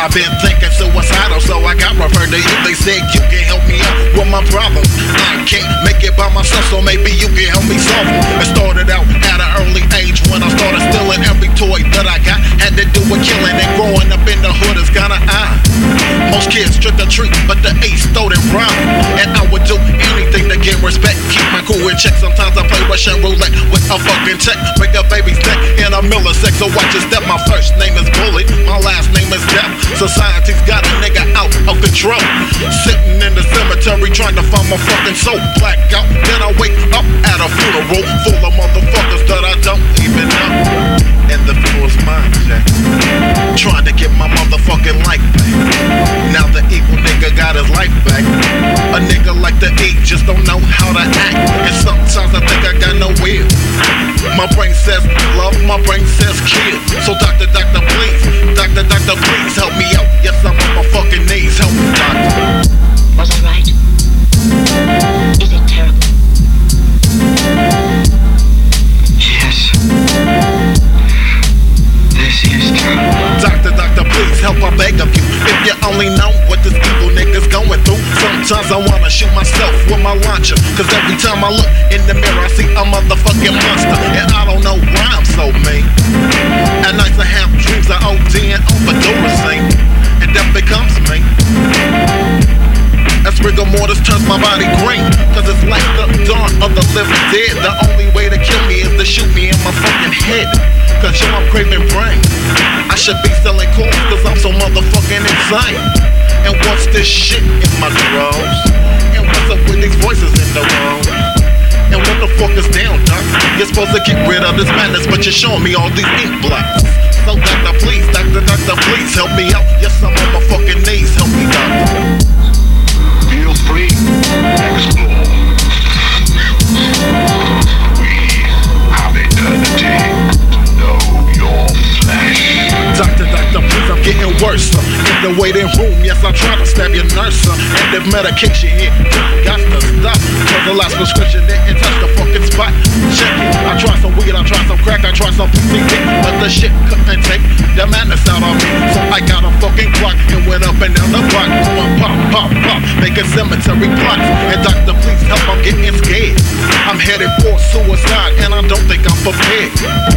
I've been thinking suicidal, so I got referred to you. They said you can help me out with my problems. I can't make it by myself, so maybe you can help me solve them. It started out at an early age when I started stealing every toy that I got. Had to do with killing and growing up in the hood is kinda odd. Most kids trick or treat, but the ace stole it wrong. And I would do anything to get respect, keep my cool in check. Sometimes I play Russian roulette with a fucking check. Break a baby's neck in a millisecond, so watch your step. My first name is Bullet, my last name is Death. Society's got a nigga out of control, sitting in the cemetery trying to find my fucking soul. Blackout, then I wake up at a funeral full of motherfuckers that I don't even know. And the funeral's mine, Jack. Trying to get my motherfucking life back. Now the evil nigga got his life back. A nigga like to eat, just don't know how to act. And sometimes I think I got no will. My brain says love, my brain says kill. So doctor, please, doctor, please help me out. Yes, I'm on my fucking knees, help me, doctor. Was I right? Is it terrible? Yes. This is terrible. Doctor, please help, I beg of you. If you only know what this evil nigga's going through. Sometimes I wanna shoot myself with my launcher, cause every time I look in the mirror I see a motherfucking monster. And I don't know why I'm so mean. At nights I have dreams of OD and overdosing, and death becomes me. As rigor mortis turns my body green, cause it's like the dawn of the living dead. The only way to kill me is to shoot me in my fucking head, cause yo, I'm craving brain. I should be selling cool, cause I'm so motherfucking insane. And what's this shit in my drawers? And what's up with these voices in the room? And what the fuck is down, doc? You're supposed to get rid of this madness, but you're showing me all these ink blots. So doctor, please help me out. Yes, I'm on my fucking knees, help me, doctor. Feel free. Explore. We have eternity to know your flesh. Doctor, please, I'm getting worse. In the waiting room, yes, I try to stab your nurse. And if medication here, got to stop. Cause the last prescription didn't touch the fucking spot. Check it. I tried some weed, I tried some crack, I tried some PCP, but the shit couldn't take the madness out of me. So I got a fucking clock and went up and down the block, going pop, pop, pop, making cemetery plots. And doctor, please help, I'm getting scared. I'm headed for suicide and I don't think I'm prepared.